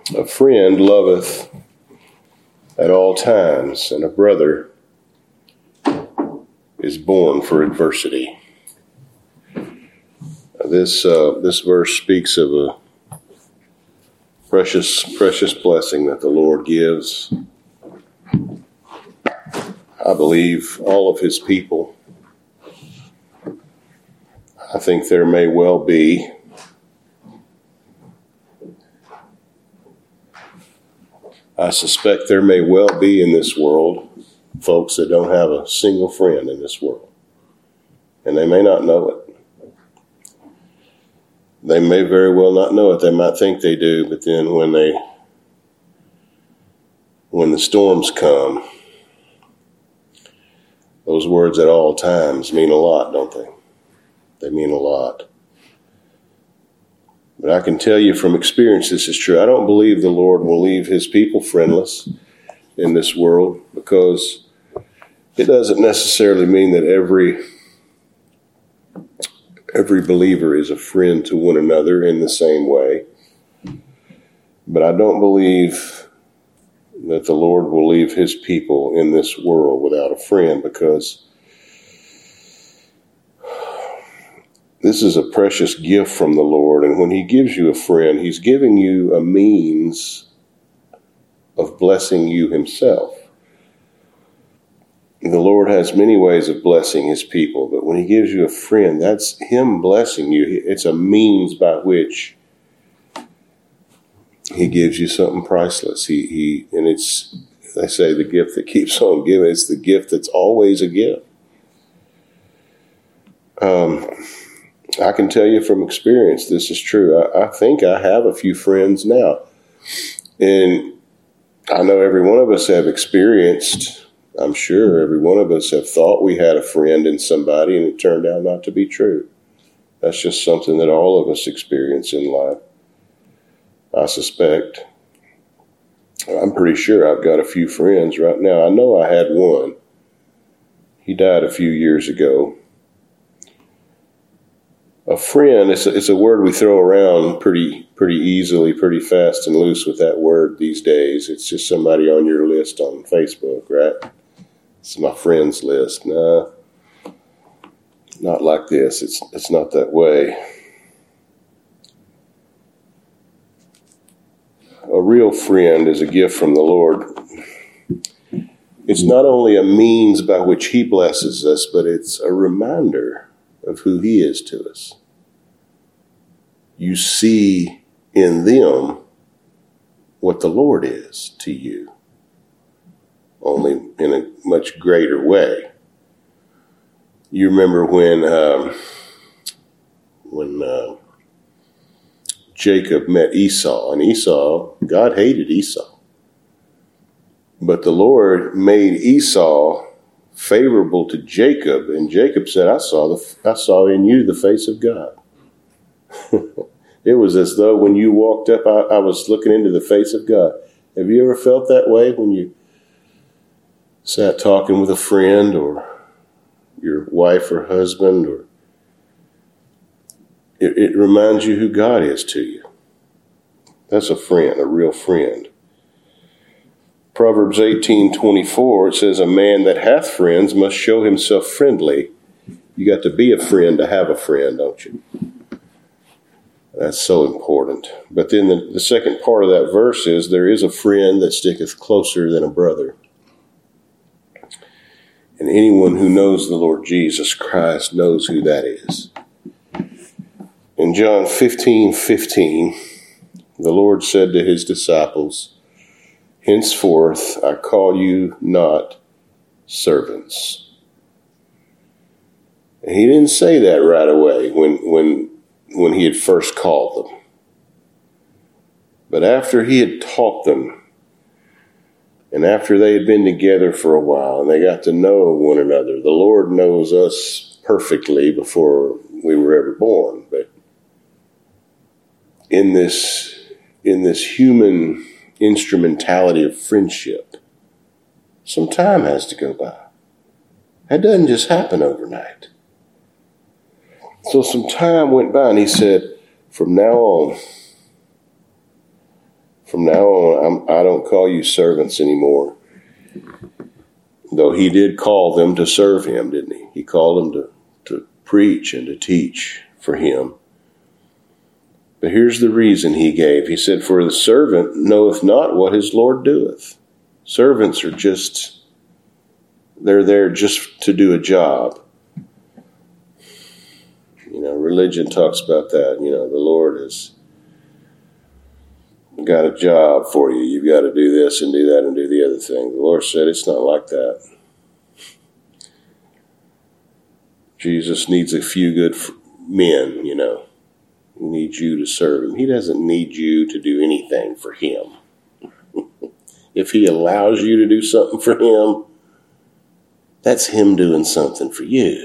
A friend loveth at all times, and a brother is born for adversity. This verse speaks of a precious blessing that the Lord gives. I believe all of his people. I think there may well be I suspect there may well be in this world folks that don't have a single friend in this world. And they may not know it. They may very well not know it. They might think they do, but then when the storms come, those words at all times mean a lot, don't they? They mean a lot. But I can tell you from experience this is true. I don't believe the Lord will leave his people friendless in this world, because it doesn't necessarily mean that every believer is a friend to one another in the same way. But I don't believe that the Lord will leave his people in this world without a friend, because this is a precious gift from the Lord. And when he gives you a friend, he's giving you a means of blessing you himself. The Lord has many ways of blessing his people, but when he gives you a friend, that's him blessing you. It's a means by which he gives you something priceless. And it's, they say, the gift that keeps on giving. It's the gift that's always a gift. I can tell you from experience, this is true. I think I have a few friends now. And I know every one of us have experienced, I'm sure every one of us have thought we had a friend in somebody, and it turned out not to be true. That's just something that all of us experience in life, I suspect. I'm pretty sure I've got a few friends right now. I know I had one. He died a few years ago. A friend, it's a word we throw around pretty easily, pretty fast and loose with that word these days. It's just somebody on your list on Facebook, right? It's my friends list. No, not like this. It's not that way. A real friend is a gift from the Lord. It's not only a means by which he blesses us, but it's a reminder of who he is to us. You see in them what the Lord is to you, only in a much greater way. You remember when Jacob met Esau, and God hated Esau. But the Lord made Esau favorable to Jacob, and Jacob said, I saw in you the face of God. It was as though when you walked up, I was looking into the face of God. Have you ever felt that way when you sat talking with a friend or your wife or husband? Or it reminds you who God is to you. That's a friend, a real friend. Proverbs 18:24, it says, a man that hath friends must show himself friendly. You got to be a friend to have a friend, don't you? That's so important. But then the second part of that verse is, there is a friend that sticketh closer than a brother. And anyone who knows the Lord Jesus Christ knows who that is. In John 15:15, the Lord said to his disciples, henceforth I call you not servants. And he didn't say that right away when he had first called them. But after he had taught them, and after they had been together for a while and they got to know one another, the Lord knows us perfectly before we were ever born. But in this human instrumentality of friendship, some time has to go by. That doesn't just happen overnight. So some time went by, and he said, from now From now on, I don't call you servants anymore. Though he did call them to serve him, didn't he? He called them to preach and to teach for him. But here's the reason he gave. He said, for the servant knoweth not what his Lord doeth. Servants are they're there just to do a job. Religion talks about that. The Lord has got a job for you. You've got to do this and do that and do the other thing. The Lord said it's not like that. Jesus needs a few good men, He needs you to serve him. He doesn't need you to do anything for him. If he allows you to do something for him, that's him doing something for you.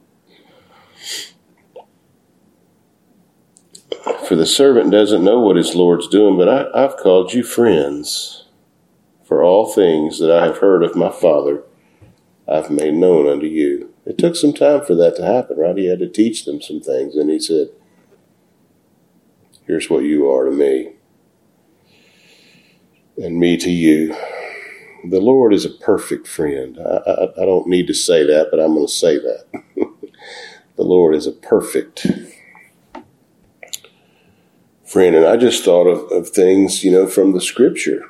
For the servant doesn't know what his Lord's doing, but I've called you friends. For all things that I have heard of my Father, I've made known unto you. It took some time for that to happen, right? He had to teach them some things, and he said, here's what you are to me, and me to you. The Lord is a perfect friend. I don't need to say that, but I'm going to say that. The Lord is a perfect friend. And I just thought of things, from the Scripture.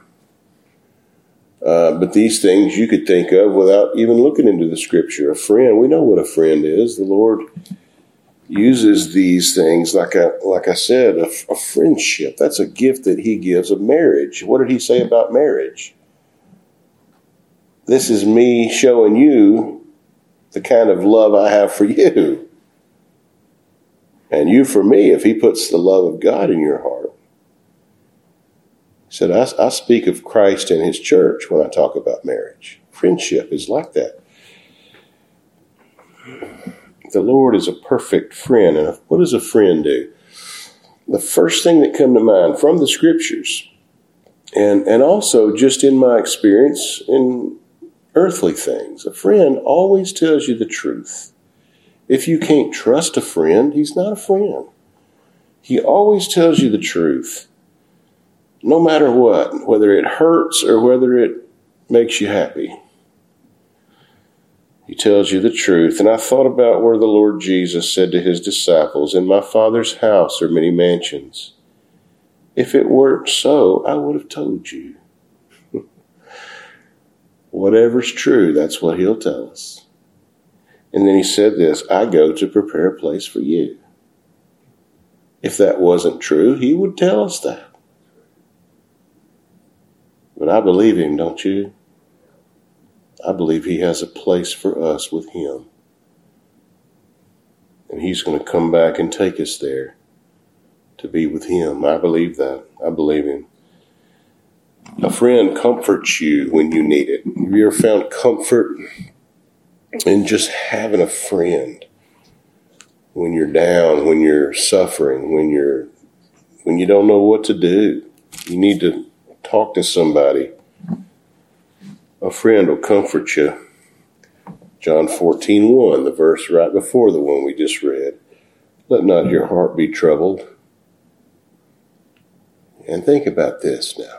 But these things you could think of without even looking into the Scripture. A friend, we know what a friend is. The Lord uses these things, like I said, a friendship. That's a gift that he gives of marriage. What did he say about marriage? This is me showing you the kind of love I have for you. And you for me, if he puts the love of God in your heart. He said, I speak of Christ and his church when I talk about marriage. Friendship is like that. The Lord is a perfect friend. And what does a friend do? The first thing that come to mind from the Scriptures, and also just in my experience in earthly things, a friend always tells you the truth. If you can't trust a friend, he's not a friend. He always tells you the truth. No matter what, whether it hurts or whether it makes you happy. He tells you the truth. And I thought about where the Lord Jesus said to his disciples, in my Father's house are many mansions. If it weren't so, I would have told you. Whatever's true, that's what he'll tell us. And then he said this, I go to prepare a place for you. If that wasn't true, he would tell us that. But I believe him, don't you? I believe he has a place for us with him. And he's going to come back and take us there to be with him. I believe that. I believe him. A friend comforts you when you need it. Have you ever found comfort in just having a friend when you're down, when you're suffering, when you don't know what to do? You need to talk to somebody. A friend will comfort you. John 14:1, the verse right before the one we just read. Let not your heart be troubled. And think about this now.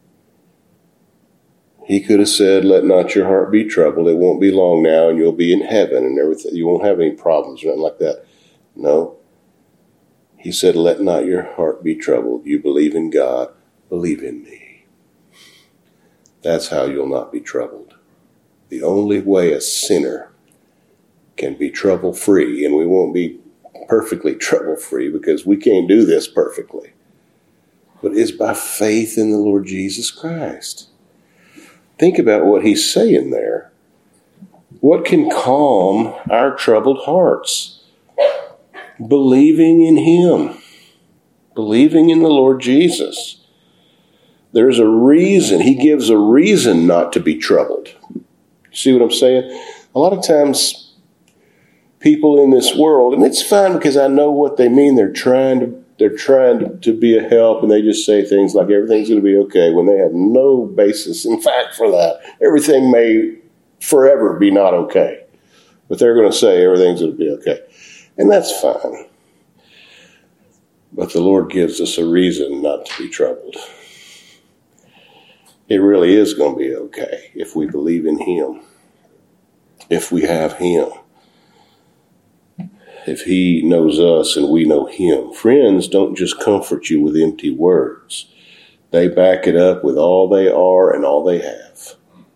He could have said, let not your heart be troubled. It won't be long now and you'll be in heaven and everything. You won't have any problems or anything like that. No. He said, let not your heart be troubled. You believe in God. Believe in me. That's how you'll not be troubled. The only way a sinner can be trouble-free, and we won't be perfectly trouble-free because we can't do this perfectly, but is by faith in the Lord Jesus Christ. Think about what he's saying there. What can calm our troubled hearts? Believing in him. Believing in the Lord Jesus. There's a reason. He gives a reason not to be troubled. See what I'm saying? A lot of times people in this world, and it's fine because I know what they mean. They're trying to be a help, and they just say things like everything's going to be okay when they have no basis in fact for that. Everything may forever be not okay, but they're going to say everything's going to be okay. And that's fine. But the Lord gives us a reason not to be troubled. it really is going to be okay if we believe in him, if we have him, if he knows us and we know him. Friends don't just comfort you with empty words. They back it up with all they are and all they have.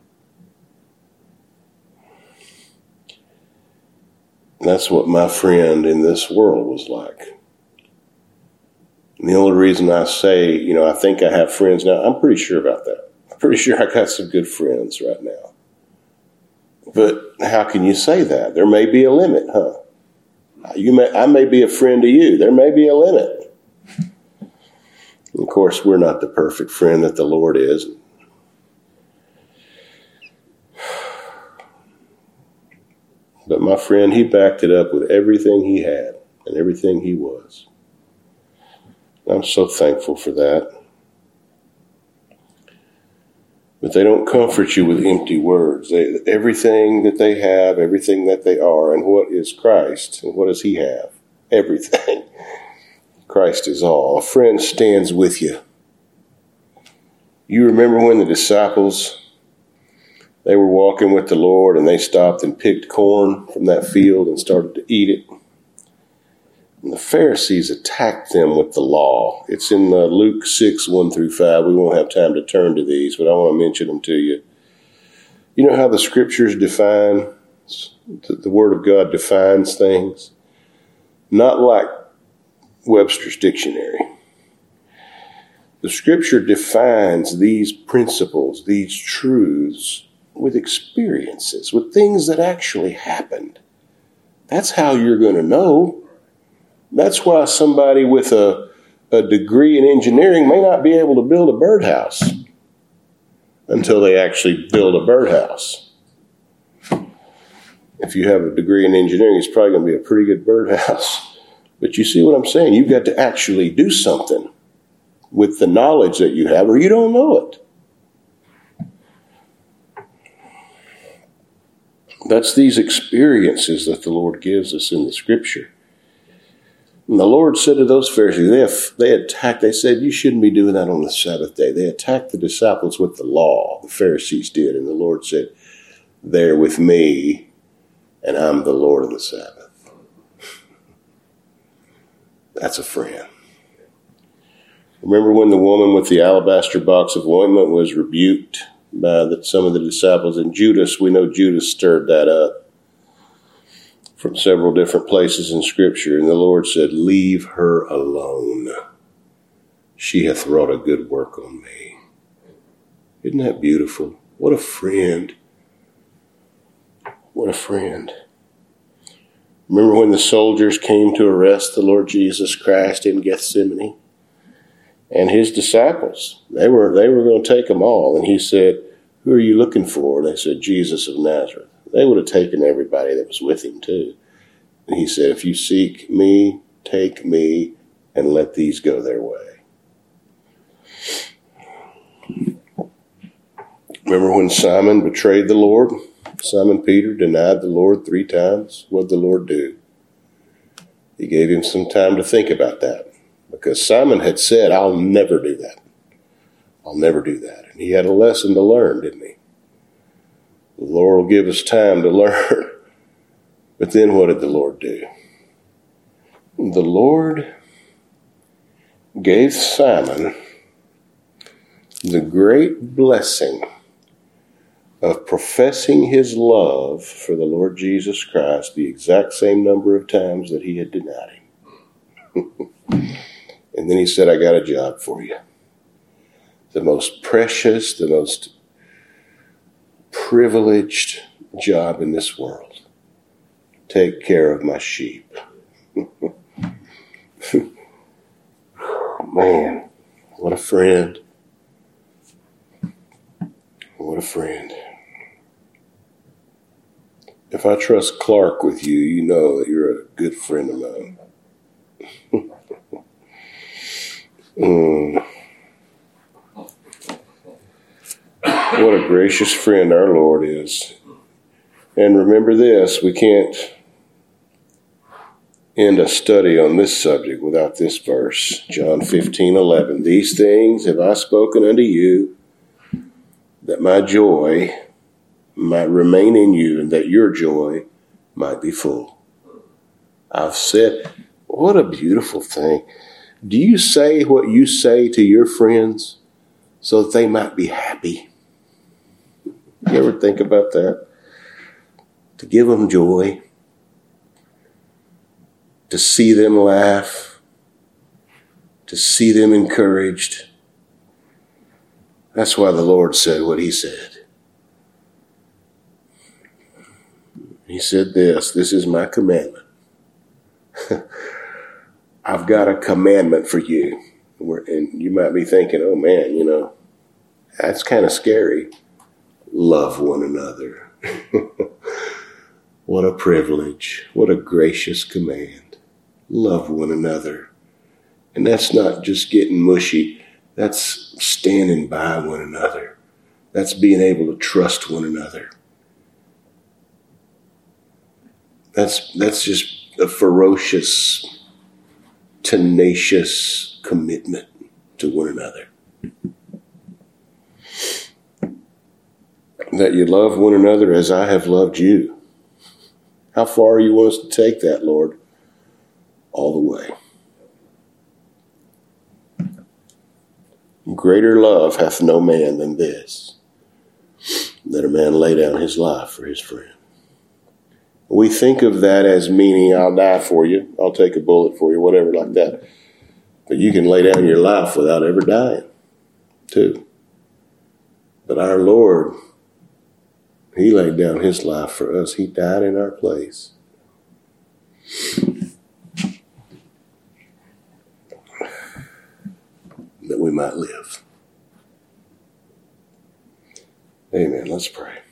And that's what my friend in this world was like. And the only reason I say, I think I have friends now, I'm pretty sure about that. I'm pretty sure I got some good friends right now. But how can you say that? There may be a limit, huh? I may be a friend to you. There may be a limit. Of course, we're not the perfect friend that the Lord is. But my friend, he backed it up with everything he had and everything he was. I'm so thankful for that. But they don't comfort you with empty words. Everything that they have, everything that they are, and what is Christ, and what does he have? Everything. Christ is all. A friend stands with you. You remember when the disciples, they were walking with the Lord and they stopped and picked corn from that field and started to eat it. And the Pharisees attacked them with the law. It's in Luke 6, 1-5. We won't have time to turn to these, but I want to mention them to you. You know how the scriptures define, the Word of God defines things? Not like Webster's dictionary. The scripture defines these principles, these truths, with experiences, with things that actually happened. That's how you're going to know. That's why somebody with a degree in engineering may not be able to build a birdhouse until they actually build a birdhouse. If you have a degree in engineering, it's probably going to be a pretty good birdhouse. But you see what I'm saying? You've got to actually do something with the knowledge that you have, or you don't know it. That's these experiences that the Lord gives us in the Scripture. And the Lord said to those Pharisees, they said, you shouldn't be doing that on the Sabbath day. They attacked the disciples with the law, the Pharisees did. And the Lord said, they're with me, and I'm the Lord of the Sabbath. That's a friend. Remember when the woman with the alabaster box of ointment was rebuked by some of the disciples? And Judas, we know Judas stirred that up from several different places in Scripture. And the Lord said, leave her alone. She hath wrought a good work on me. Isn't that beautiful? What a friend. What a friend. Remember when the soldiers came to arrest the Lord Jesus Christ in Gethsemane? And his disciples, they were going to take them all. And he said, who are you looking for? And they said, Jesus of Nazareth. They would have taken everybody that was with him too. And he said, if you seek me, take me, and let these go their way. Remember when Simon betrayed the Lord? Simon Peter denied the Lord 3 times. What did the Lord do? He gave him some time to think about that. Because Simon had said, I'll never do that. I'll never do that. And he had a lesson to learn, didn't he? The Lord will give us time to learn. But then what did the Lord do? The Lord gave Simon the great blessing of professing his love for the Lord Jesus Christ the exact same number of times that he had denied him. And then he said, I got a job for you. The most precious, the most privileged job in this world. Take care of my sheep. Man, what a friend. What a friend. If I trust Clark with you, you know that you're a good friend of mine. What a gracious friend our Lord is. And remember this, we can't end a study on this subject without this verse. John 15:11. These things have I spoken unto you, that my joy might remain in you and that your joy might be full. I've said, what a beautiful thing. Do you say what you say to your friends so that they might be happy? You ever think about that? To give them joy, to see them laugh, to see them encouraged. That's why the Lord said what he said. He said this is my commandment. I've got a commandment for you. And you might be thinking, oh man, that's kind of scary. Love one another. What a privilege. What a gracious command. Love one another. And that's not just getting mushy. That's standing by one another. That's being able to trust one another. That's just a ferocious, tenacious commitment to one another. That you love one another as I have loved you. How far you want us to take that, Lord? All the way. Greater love hath no man than this, that a man lay down his life for his friend. We think of that as meaning I'll die for you, I'll take a bullet for you, whatever like that. But you can lay down your life without ever dying, too. But our Lord, he laid down his life for us. He died in our place. That we might live. Amen. Let's pray.